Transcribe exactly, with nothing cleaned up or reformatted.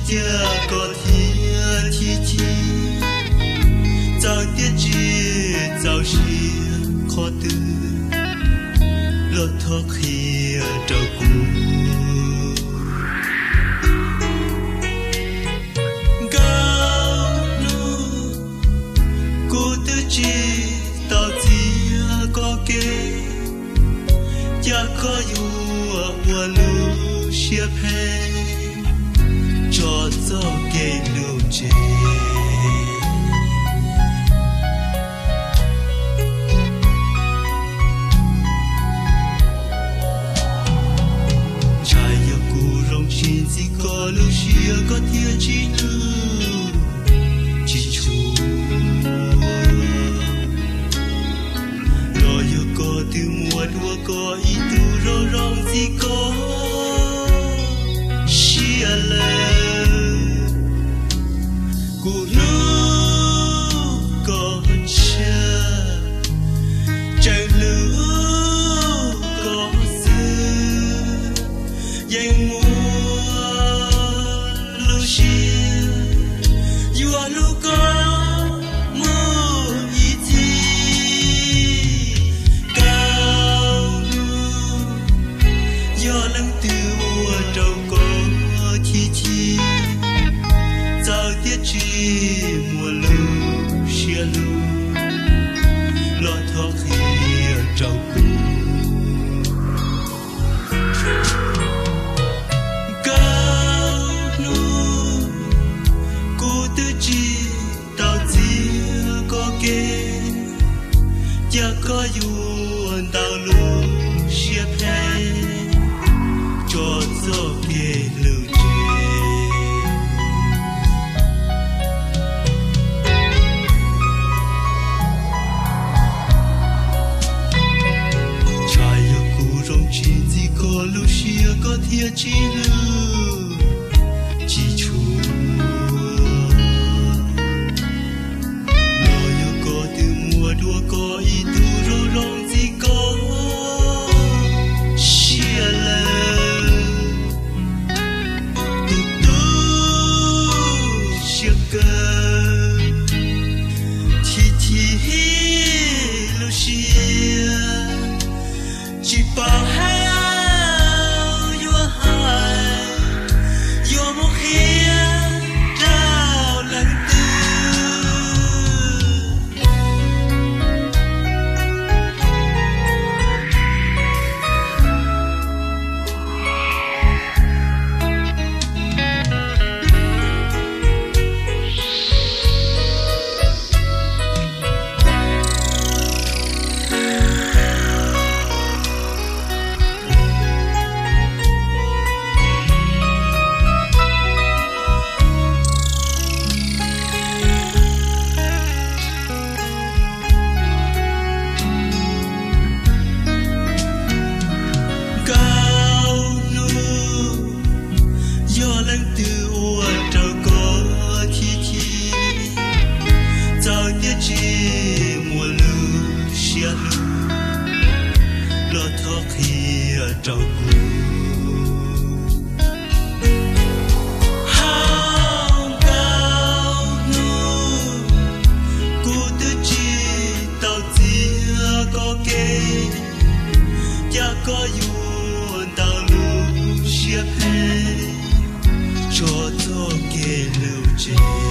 Tia có thiên thi chi Giao tiết chi giao xia khó tư Lột thoát khi trao cú Gao nu Cô tư chi tao tia có kê Tia có yu Ua lu xia phê cho gió kê lưu chế Trái yêu cù rong xin gì có lưu xia có thiên chi lưu chi chú Lo yêu có từ mùa đua có ý tu rong rong gì có xia lệ Cụ lưu có cha Trời lưu có dư Dành mùa lưu xia Dùa lưu có mùa ý thi Cao lưu Do lăng từ mùa trâu có thi chi Giao tiết chi mùa lưu xia lưu Lo thoát khi trao cú Cao nu Cô tư chi tao chia có kê Chả có yuan tao lưu xia phê Cho gió kê lưu lưu xia có thiên chi lưu chi chú Lo yêu có từ mùa đua có ý tu rô rong gì có xia lệ Tu tu xia cơ Thi thi lưu xia chỉ bảo hai trao cú Hao cao nu Cô tư chi tao chia có kê Chả có yuan tao lưu xia phê Cho gió kê lưu chế